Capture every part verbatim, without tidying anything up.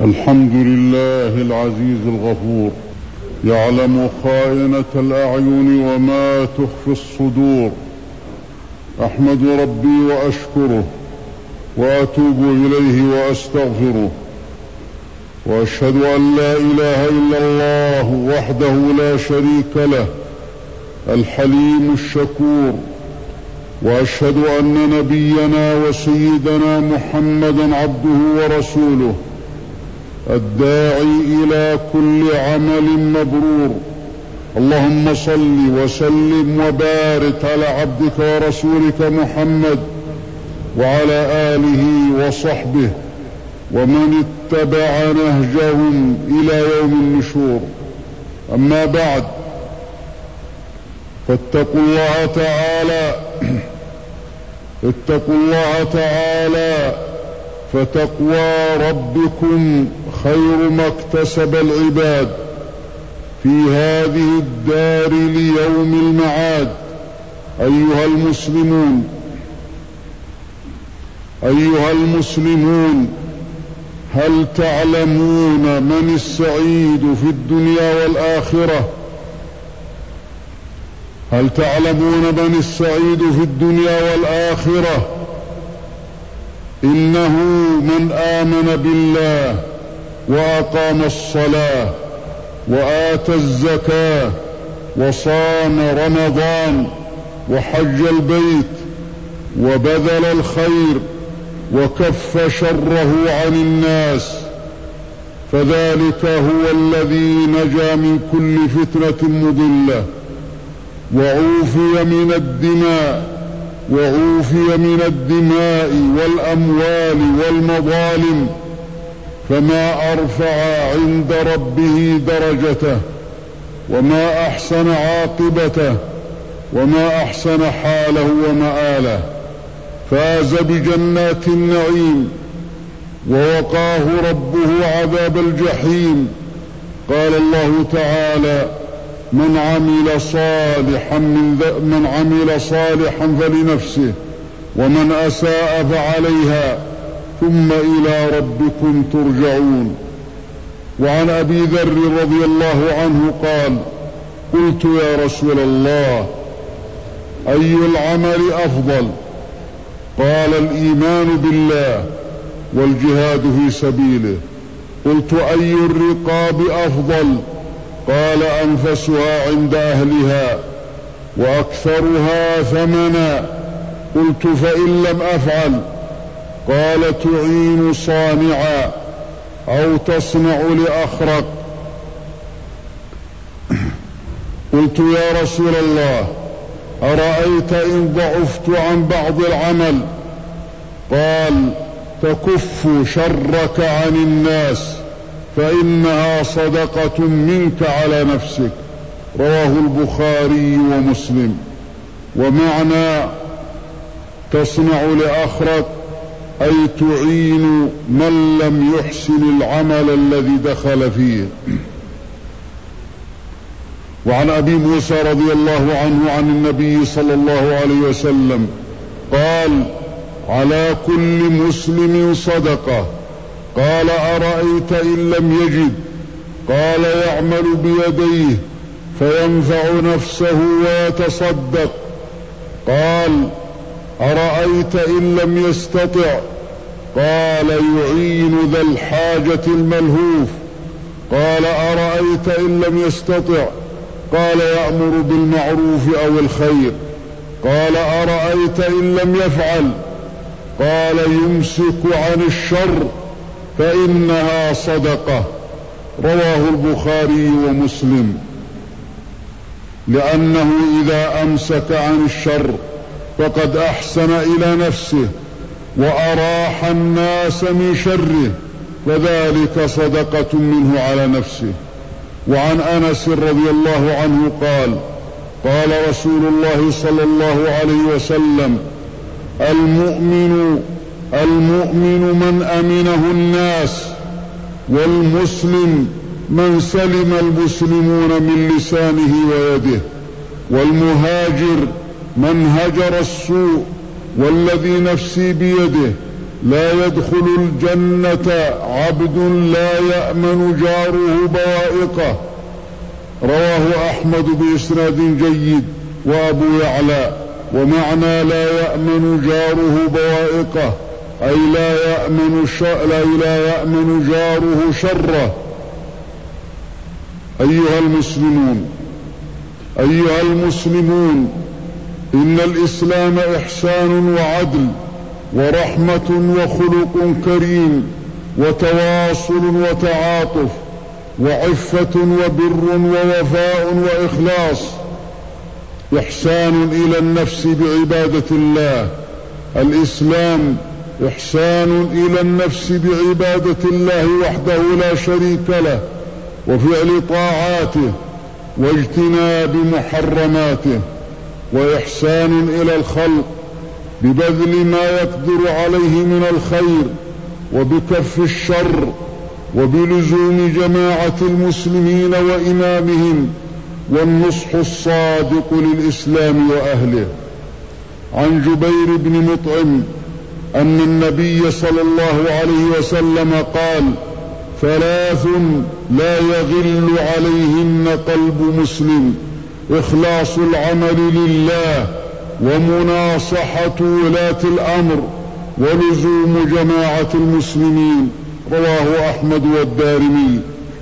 الحمد لله العزيز الغفور، يعلم خائنة الأعين وما تخفي الصدور. أحمد ربي وأشكره وأتوب إليه وأستغفره، وأشهد أن لا إله إلا الله وحده لا شريك له الحليم الشكور، وأشهد أن نبينا وسيدنا محمدا عبده ورسوله الداعي إلى كل عمل مبرور. اللهم صل وسلم وبارك على عبدك ورسولك محمد وعلى آله وصحبه ومن اتبع نهجهم إلى يوم النشور. أما بعد، فاتقوا الله تعالى اتقوا الله تعالى فتقوى ربكم خير ما اكتسب العباد في هذه الدار ليوم المعاد. أيها المسلمون أيها المسلمون هل تعلمون من السعيد في الدنيا والآخرة؟ هل تعلمون من السعيد في الدنيا والآخرة؟ إنه من آمن بالله وأقام الصلاة وآتى الزكاة وصام رمضان وحج البيت وبذل الخير وكف شره عن الناس، فذلك هو الذي نجا من كل فتنة مضلة وعوفي من الدماء وعوفي من الدماء والأموال والمظالم، فما أرفع عند ربه درجته وما أحسن عاقبته وما أحسن حاله ومآله. فاز بجنات النعيم ووقاه ربه عذاب الجحيم. قال الله تعالى: من عمل صالحا من, من عمل صالحا فلنفسه ومن أساء فعليها ثم إلى ربكم ترجعون. وعن أبي ذر رضي الله عنه قال: قلت يا رسول الله أي العمل أفضل؟ قال: الإيمان بالله والجهاد في سبيله. قلت: أي الرقاب أفضل؟ قال: أنفسها عند أهلها وأكثرها ثمنا. قلت: فإن لم أفعل؟ قال: تعين صانعا أو تصنع لأخرق. قلت: يا رسول الله أرأيت إن ضعفت عن بعض العمل؟ قال: تكف شرك عن الناس فإنها صدقة منك على نفسك. رواه البخاري ومسلم. ومعنى تصنع لأخرق أي تعين من لم يحسن العمل الذي دخل فيه. وعن أبي موسى رضي الله عنه عن النبي صلى الله عليه وسلم قال: على كل مسلم صدقة. قال: أرأيت إن لم يجد؟ قال: يعمل بيديه فينفع نفسه ويتصدق. قال: أرأيت إن لم يستطع؟ قال: يعين ذا الحاجة الملهوف. قال: أرأيت إن لم يستطع؟ قال: يأمر بالمعروف أو الخير. قال: أرأيت إن لم يفعل؟ قال: يمسك عن الشر فإنها صدقة. رواه البخاري ومسلم. لأنه إذا أمسك عن الشر فقد أحسن إلى نفسه وأراح الناس من شره، فذلك صدقة منه على نفسه. وعن أنس رضي الله عنه قال: قال رسول الله صلى الله عليه وسلم: المؤمن المؤمن من أمنه الناس، والمسلم من سلم المسلمون من لسانه ويده، والمهاجر من هجر السوء، والذي نفسي بيده لا يدخل الجنة عبد لا يأمن جاره بوائقه. رواه أحمد بإسناد جيد وأبو يعلى. ومعنى لا يأمن جاره بوائقه أي لا يأمن, لا يأمن جاره شره. أيها المسلمون أيها المسلمون إن الإسلام إحسان وعدل ورحمة وخلق كريم وتواصل وتعاطف وعفة وبر ووفاء وإخلاص. إحسان إلى النفس بعبادة الله. الإسلام إحسان إلى النفس بعبادة الله وحده لا شريك له وفعل طاعاته واجتناب محرماته. وإحسان إلى الخلق ببذل ما يقدر عليه من الخير وبكف الشر وبلزوم جماعة المسلمين وإمامهم والنصح الصادق للإسلام وأهله. عن جبير بن مطعم أن النبي صلى الله عليه وسلم قال: ثلاث لا يغل عليهن قلب مسلم: إخلاص العمل لله، ومناصحة ولاة الأمر، ولزوم جماعة المسلمين. رواه أحمد والدارمي.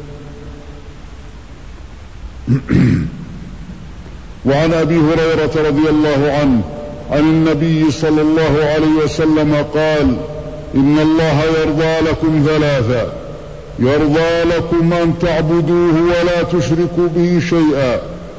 وعن أبي هريرة رضي الله عنه عن النبي صلى الله عليه وسلم قال: إن الله يرضى لكم ثلاثا: يرضى لكم أن تعبدوه ولا تشركوا به شيئا،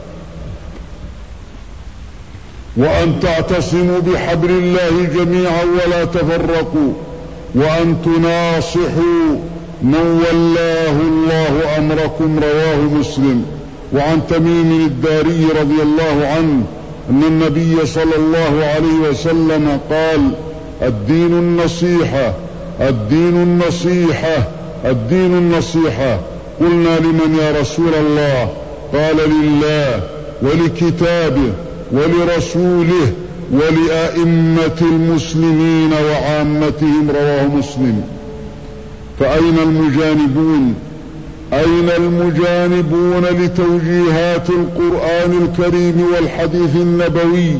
وأن تعتصموا بحبل الله جميعا ولا تفرقوا، وأن تناصحوا من ولاه الله أمركم. رواه مسلم. وعن تميم الداري رضي الله عنه أن النبي صلى الله عليه وسلم قال: الدين النصيحة الدين النصيحة الدين النصيحة. قلنا: لمن يا رسول الله؟ قال: لله ولكتابه ولرسوله ولأئمة المسلمين وعامتهم. رواه مسلم. فأين المجانبون أين المجانبون لتوجيهات القرآن الكريم والحديث النبوي؟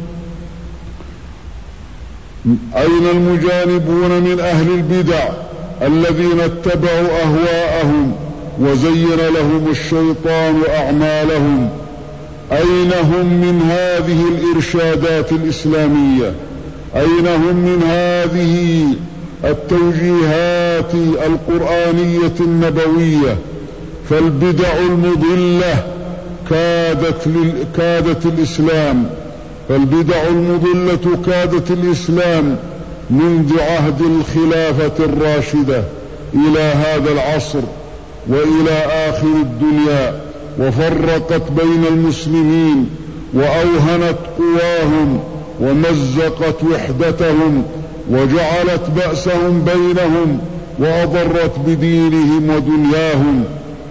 أين المجانبون من أهل البدع الذين اتبعوا أهواءهم وزين لهم الشيطان أعمالهم؟ أين هم من هذه الإرشادات الإسلامية؟ أين هم من هذه التوجيهات القرآنية النبوية؟ فالبدع المضلة كادت, كادت الإسلام فالبدع المضلة كادت الإسلام منذ عهد الخلافة الراشدة إلى هذا العصر وإلى آخر الدنيا، وفرقت بين المسلمين وأوهنت قواهم ومزقت وحدتهم وجعلت بأسهم بينهم وأضرت بدينهم ودنياهم،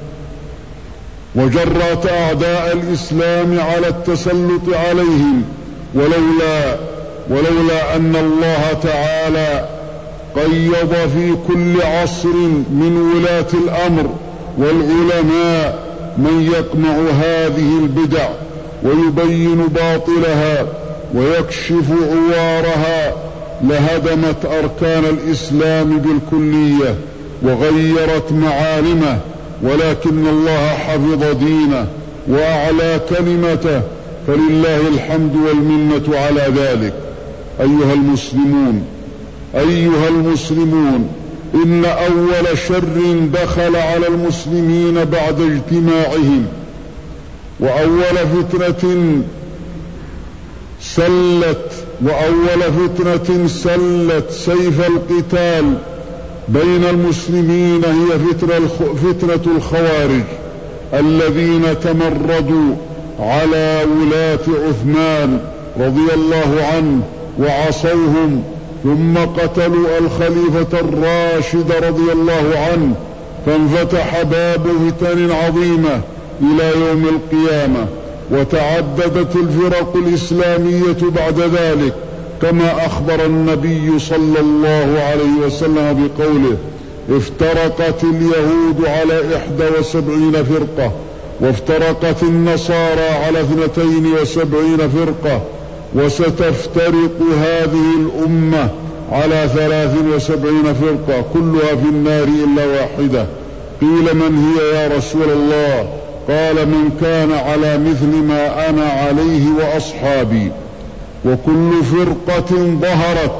وجرت أعداء الإسلام على التسلط عليهم. ولولا ولولا أن الله تعالى قيض في كل عصر من ولاة الأمر والعلماء من يقمع هذه البدع ويبين باطلها ويكشف عوارها لهدمت أركان الإسلام بالكلية وغيرت معالمه، ولكن الله حفظ دينه وأعلى كلمته، فلله الحمد والمنة على ذلك. أيها المسلمون أيها المسلمون إن أول شر دخل على المسلمين بعد اجتماعهم، وأول فتنة سلت وأول فتنة سلت سيف القتال بين المسلمين هي فتنة الخوارج الذين تمردوا على ولاة عثمان رضي الله عنه وعصوهم، ثم قتلوا الخليفة الراشد رضي الله عنه، فانفتح باب فتن عظيمة إلى يوم القيامة، وتعددت الفرق الإسلامية بعد ذلك كما أخبر النبي صلى الله عليه وسلم بقوله: افترقت اليهود على إحدى وسبعين فرقة، وافترقت النصارى على اثنتين وسبعين فرقة، وستفترق هذه الأمة على ثلاث وسبعين فرقة كلها في النار إلا واحدة. قيل: من هي يا رسول الله؟ قال: من كان على مثل ما أنا عليه وأصحابي. وكل فرقة ظهرت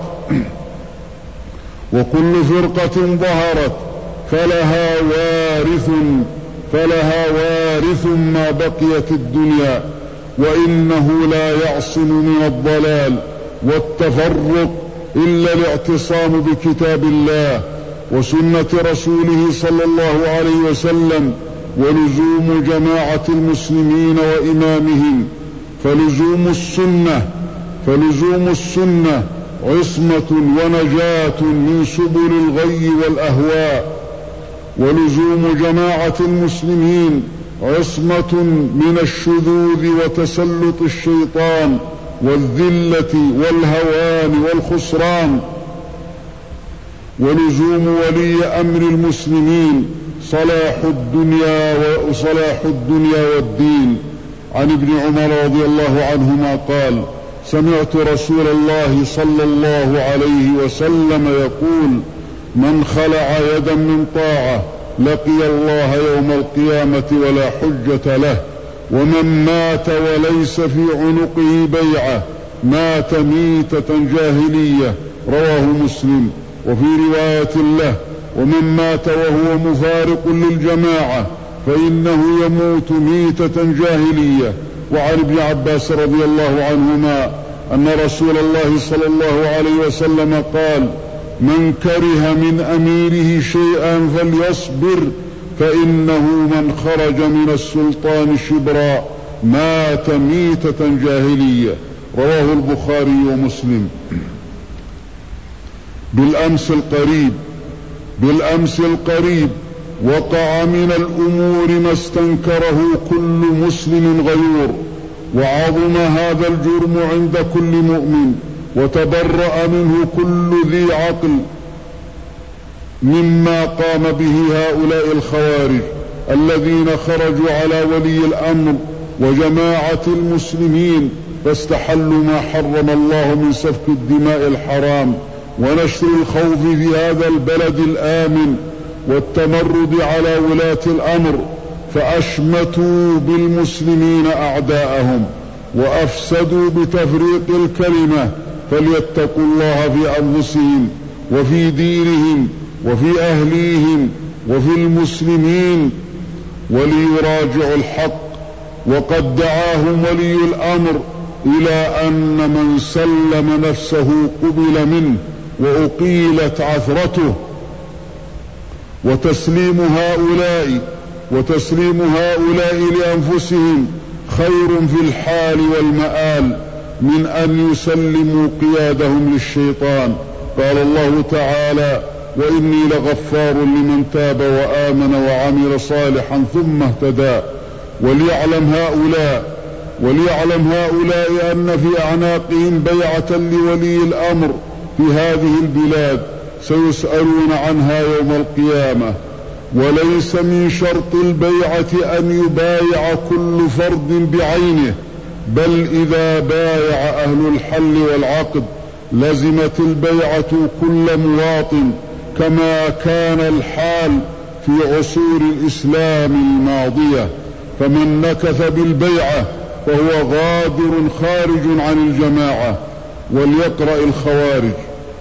وكل فرقة ظهرت فلها وارث فلها وارث ما بقيت الدنيا، وإنه لا يعصم من الضلال والتفرق إلا الاعتصام بكتاب الله وسنة رسوله صلى الله عليه وسلم، ولزوم جماعة المسلمين وإمامهم. فلزوم السنة فلزوم السنة عصمة ونجاة من سبل الغي والأهواء، ولزوم جماعة المسلمين عصمة من الشذوذ وتسلط الشيطان والذلة والهوان والخسران. ولزوم ولي أمر المسلمين صلاح الدنيا وصلاح الدنيا والدين. عن ابن عمر رضي الله عنهما قال: سمعت رسول الله صلى الله عليه وسلم يقول: من خلع يدا من طاعة لقي الله يوم القيامة ولا حجة له، ومن مات وليس في عنقه بيعة مات ميتة جاهلية. رواه مسلم. وفي رواية له: ومن مات وهو مفارق للجماعة فإنه يموت ميتة جاهلية. وعن ابن عباس رضي الله عنهما أن رسول الله صلى الله عليه وسلم قال: من كره من أميره شيئا فليصبر، فإنه من خرج من السلطان شبرا مات ميتة جاهلية. رواه البخاري ومسلم. بالأمس القريب بالأمس القريب وقع من الأمور ما استنكره كل مسلم غيور، وعظم هذا الجرم عند كل مؤمن، وتبرأ منه كل ذي عقل مما قام به هؤلاء الخوارج الذين خرجوا على ولي الأمر وجماعة المسلمين فاستحلوا ما حرم الله من سفك الدماء الحرام ونشر الخوف في هذا البلد الآمن والتمرد على ولاة الأمر، فأشمتوا بالمسلمين أعداءهم وأفسدوا بتفريق الكلمة. فليتقوا الله في أنفسهم وفي دينهم وفي أهليهم وفي المسلمين وليراجعوا الحق. وقد دعاهم ولي الأمر إلى أن من سلم نفسه قبل منه وأقيلت عثرته، وتسليم هؤلاء وتسليم هؤلاء لأنفسهم خير في الحال والمآل من أن يسلموا قيادهم للشيطان. قال الله تعالى: وإني لغفار لمن تاب وآمن وعمل صالحا ثم اهتدى. وليعلم هؤلاء وليعلم هؤلاء أن في أعناقهم بيعة لولي الأمر في هذه البلاد سيسألون عنها يوم القيامة. وليس من شرط البيعة أن يبايع كل فرد بعينه، بل إذا بايع أهل الحل والعقد لزمت البيعة كل مواطن، كما كان الحال في عصور الإسلام الماضية. فمن نكث بالبيعة فهو غادر خارج عن الجماعة. وليقرأ الخوارج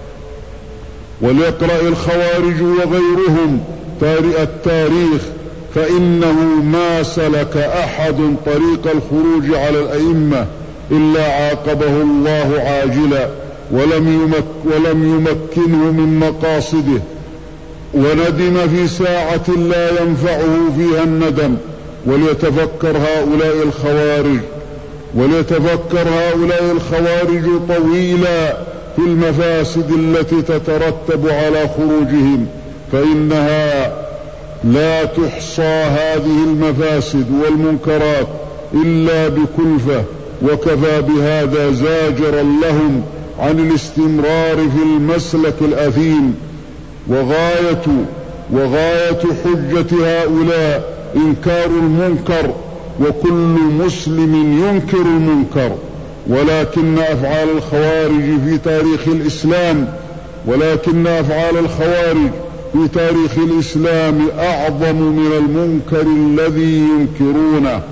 وليقرأ الخوارج وغيرهم التاريخ، فإنه ما سلك أحد طريق الخروج على الأئمة إلا عاقبه الله عاجلا ولم, يمك ولم يمكنه من مقاصده، وندم في ساعة لا ينفعه فيها الندم. وليتفكر هؤلاء الخوارج وليتفكر هؤلاء الخوارج طويلا في المفاسد التي تترتب على خروجهم، فإنها لا تحصى هذه المفاسد والمنكرات إلا بكلفة، وكفى بهذا زاجرا لهم عن الاستمرار في المسلك الأثيم. وغاية وغاية حجة هؤلاء إنكار المنكر، وكل مسلم ينكر المنكر، ولكن أفعال الخوارج في تاريخ الإسلام ولكن أفعال الخوارج في تاريخ الإسلام أعظم من المنكر الذي ينكرونه.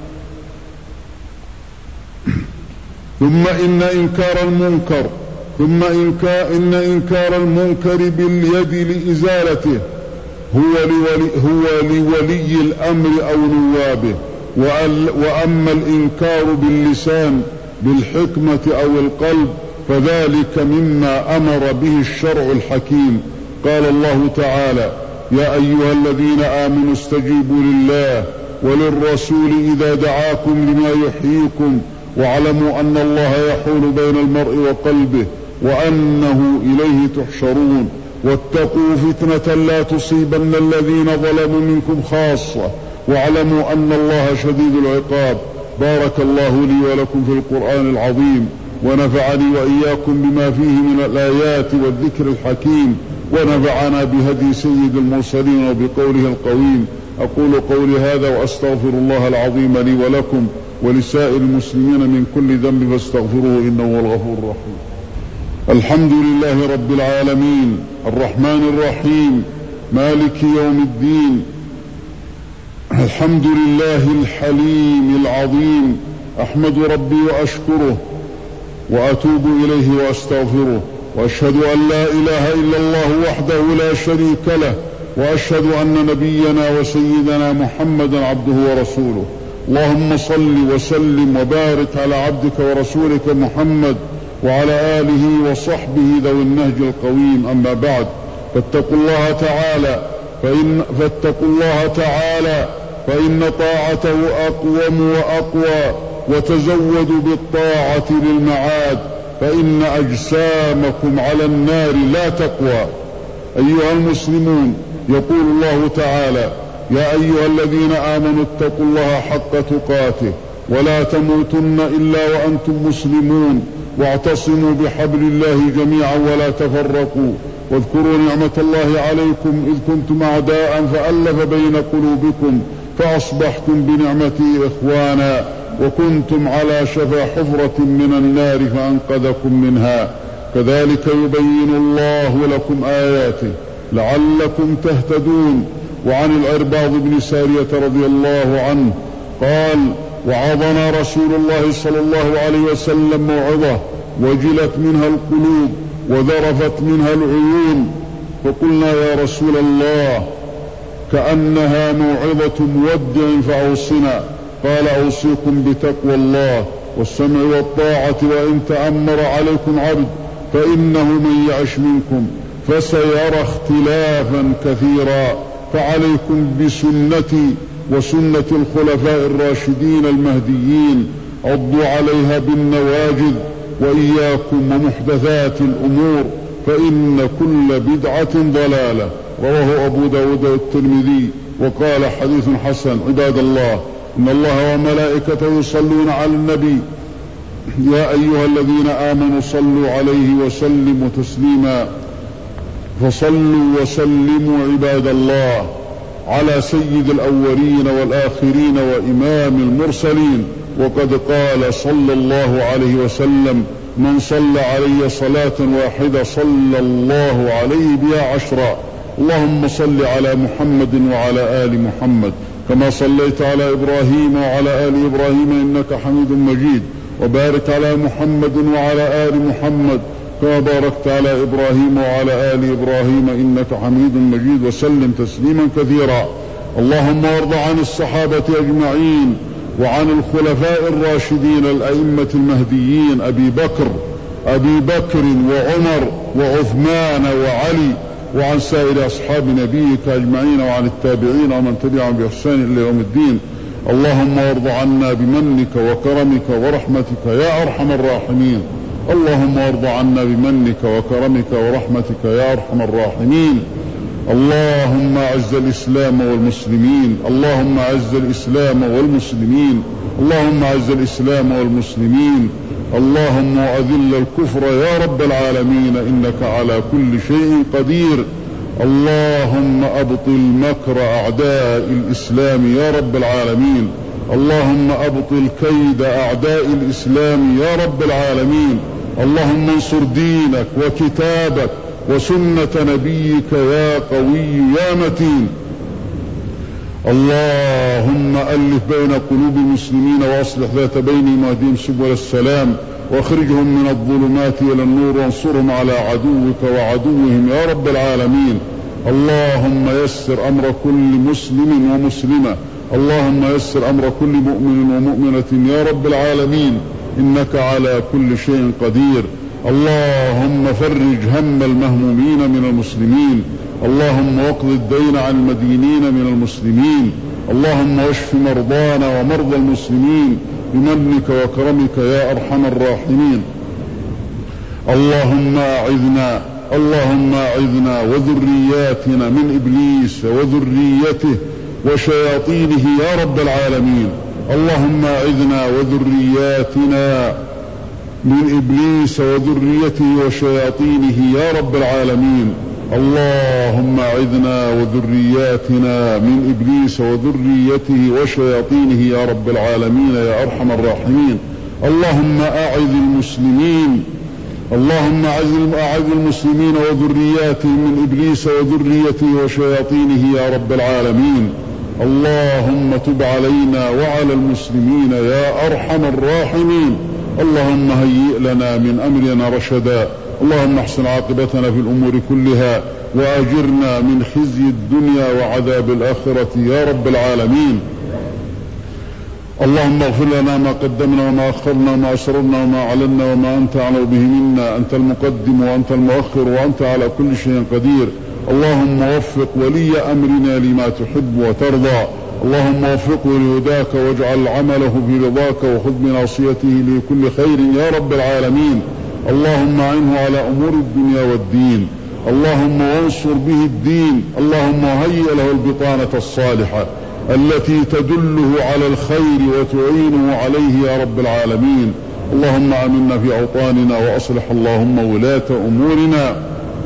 ثم إن إنكار المنكر ثم إن إنكار المنكر باليد لإزالته هو لولي, هو لولي الأمر أو نوابه، وأما الإنكار باللسان بالحكمة أو القلب فذلك مما أمر به الشرع الحكيم. قال الله تعالى: يا أيها الذين آمنوا استجيبوا لله وللرسول إذا دعاكم لما يحييكم واعلموا أن الله يحول بين المرء وقلبه وأنه إليه تحشرون واتقوا فتنة لا تصيبن الذين ظلموا منكم خاصة واعلموا أن الله شديد العقاب. بارك الله لي ولكم في القرآن العظيم، ونفعني وإياكم بما فيه من الآيات والذكر الحكيم، ونفعنا بهدي سيد المرسلين وبقوله القويم. أقول قولي هذا وأستغفر الله العظيم لي ولكم ولسائر المسلمين من كل ذنب فاستغفروه إنه هو الغفور الرحيم. الحمد لله رب العالمين الرحمن الرحيم مالك يوم الدين. الحمد لله الحليم العظيم، أحمد ربي وأشكره وأتوب إليه وأستغفره، وأشهد أن لا إله إلا الله وحده لا شريك له، وأشهد أن نبينا وسيدنا محمدا عبده ورسوله. اللهم صل وسلم وبارك على عبدك ورسولك محمد وعلى آله وصحبه ذوي النهج القويم. أما بعد، فاتقوا الله تعالى فإن, فاتقوا الله تعالى فإن طاعته أقوم وأقوى، وتزودوا بالطاعة للمعاد فإن أجسامكم على النار لا تقوى. أيها المسلمون، يقول الله تعالى: يا أيها الذين آمنوا اتقوا الله حق تقاته ولا تموتن إلا وأنتم مسلمون، واعتصموا بحبل الله جميعا ولا تفرقوا، واذكروا نعمة الله عليكم إذ كنتم أعداء فألف بين قلوبكم فأصبحتم بنعمته إخوانا، وكنتم على شفا حفرة من النار فأنقذكم منها. كذلك يبين الله لكم آياته لعلكم تهتدون. وعن العرباض بن سارية رضي الله عنه قال: وعظنا رسول الله صلى الله عليه وسلم موعظة وجلت منها القلوب وذرفت منها العيون، فقلنا: يا رسول الله، كأنها موعظة مودع فأوصنا. قال: أوصيكم بتقوى الله والسمع والطاعة، وإن تأمر عليكم عبد فإنه من يعش منكم فسيرى اختلافا كثيرا، فعليكم بسنتي وسنة الخلفاء الراشدين المهديين، عضوا عليها بالنواجذ، وإياكم ومحدثات الأمور فإن كل بدعة ضلالة. رواه أبو داود والترمذي وقال: حديث حسن. عباد الله، إن الله وملائكته يصلون على النبي، يا أيها الذين آمنوا صلوا عليه وسلموا تسليما. فصلوا وسلموا عباد الله على سيد الأولين والآخرين وإمام المرسلين. وقد قال صلى الله عليه وسلم: من صلى علي صلاة واحدة صلى الله عليه بها عشرا. اللهم صل على محمد وعلى آل محمد كما صليت على إبراهيم وعلى آل إبراهيم إنك حميد مجيد، وبارك على محمد وعلى آل محمد كما باركت على إبراهيم وعلى آل إبراهيم إنك حميد مجيد، وسلم تسليما كثيرا. اللهم وارض عن الصحابة أجمعين وعن الخلفاء الراشدين الأئمة المهديين أبي بكر أبي بكر وعمر وعثمان وعلي، وعن سائر أصحاب نبيك أجمعين، وعن التابعين ومن تبعهم بإحسان إلى يوم الدين. اللهم وارض عنا بمنك وكرمك ورحمتك يا أرحم الراحمين. اللهم وارض عنا بمنك وكرمك ورحمتك يا أرحم الراحمين. اللهم أعز الإسلام والمسلمين اللهم أعز الإسلام والمسلمين اللهم أعز الإسلام والمسلمين اللهم أذل الكفر يا رب العالمين إنك على كل شيء قدير. اللهم أبطل مكر أعداء الإسلام يا رب العالمين. اللهم أبطل كيد أعداء الإسلام يا رب العالمين. اللهم انصر دينك وكتابك وسنة نبيك يا قوي يا متين. اللهم ألف بين قلوب المسلمين وأصلح ذات بينهم واهدهم سبل السلام واخرجهم من الظلمات إلى النور وانصرهم على عدوك وعدوهم يا رب العالمين. اللهم يسر أمر كل مسلم ومسلمة. اللهم يسر أمر كل مؤمن ومؤمنة يا رب العالمين إنك على كل شيء قدير. اللهم فرج هم المهمومين من المسلمين. اللهم واقض الدين عن المدينين من المسلمين. اللهم واشف مرضانا ومرضى المسلمين بمنك وكرمك يا أرحم الراحمين. اللهم أعذنا اللهم أعذنا وذرياتنا من إبليس وذريته وشياطينه يا رب العالمين. اللهم أعذنا وذرياتنا من إبليس وذريته وشياطينه يا رب العالمين. اللهم أعذنا وذرياتنا من إبليس وذريته وشياطينه يا رب العالمين يا أرحم الراحمين. اللهم أعذ المسلمين اللهم أعذ المسلمين وذرياتهم من إبليس وذريته وشياطينه يا رب العالمين. اللهم تب علينا وعلى المسلمين يا أرحم الراحمين. اللهم هيئ لنا من أمرنا رشدا. اللهم احسن عاقبتنا في الأمور كلها وأجرنا من خزي الدنيا وعذاب الآخرة يا رب العالمين. اللهم اغفر لنا ما قدمنا وما أخرنا وما أسررنا وما أعلنا وما أنت أعلم به منا. أنت المقدم وأنت المؤخر وأنت على كل شيء قدير. اللهم وفق ولي أمرنا لما تحب وترضى. اللهم وفقه لهداك واجعل عمله في رضاك وخذ بناصيته لكل خير يا رب العالمين. اللهم أعنه على أمور الدنيا والدين. اللهم وانصر به الدين. اللهم هيئ له البطانة الصالحة التي تدله على الخير وتعينه عليه يا رب العالمين. اللهم آمنا في أوطاننا وأصلح اللهم ولاة أمورنا.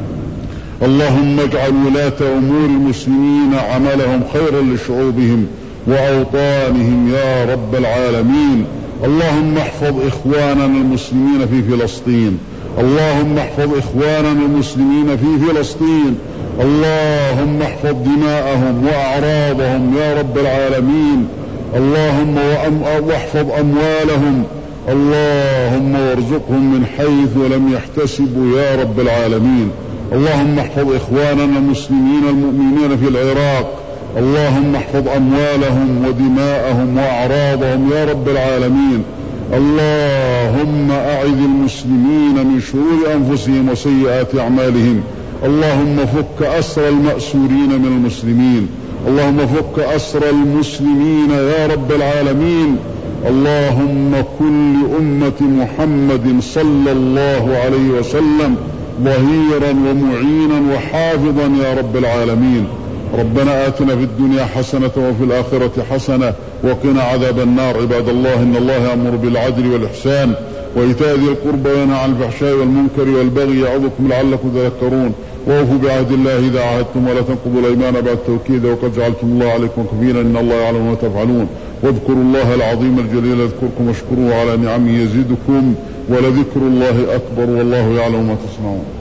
اللهم اجعل ولاة أمور المسلمين عملهم خيرا لشعوبهم وأوطانهم يا رب العالمين. اللهم احفظ إخواننا المسلمين في فلسطين. اللهم احفظ إخواننا المسلمين في فلسطين. اللهم احفظ دماءهم وأعراضهم يا رب العالمين. اللهم واحفظ أموالهم. اللهم وارزقهم من حيث لم يحتسبوا يا رب العالمين. اللهم احفظ إخواننا المسلمين المؤمنين في العراق. اللهم احفظ أموالهم ودماءهم وأعراضهم يا رب العالمين. اللهم أعذ المسلمين من شرور أنفسهم وسيئات أعمالهم. اللهم فك أسر المأسورين من المسلمين. اللهم فك أسر المسلمين يا رب العالمين. اللهم كن لأمة محمد صلى الله عليه وسلم ظهيرا ومعينا وحافظا يا رب العالمين. ربنا آتنا في الدنيا حسنة وفي الآخرة حسنة وقنا عذاب النار. عباد الله إن الله يأمر بالعدل والإحسان وإيتاء ذي القربى وينهى عن الفحشاء والمنكر والبغي يعظكم لعلكم تذكرون. وأوفوا بعهد الله إذا عاهدتم ولا تنقضوا الأيمان بعد توكيد وقد جعلتم الله عليكم كفيلا إن الله يعلم ما تفعلون. واذكروا الله العظيم الجليل يذكركم واشكروه على نعمه يزدكم ولذكر الله أكبر والله يعلم ما تصنعون.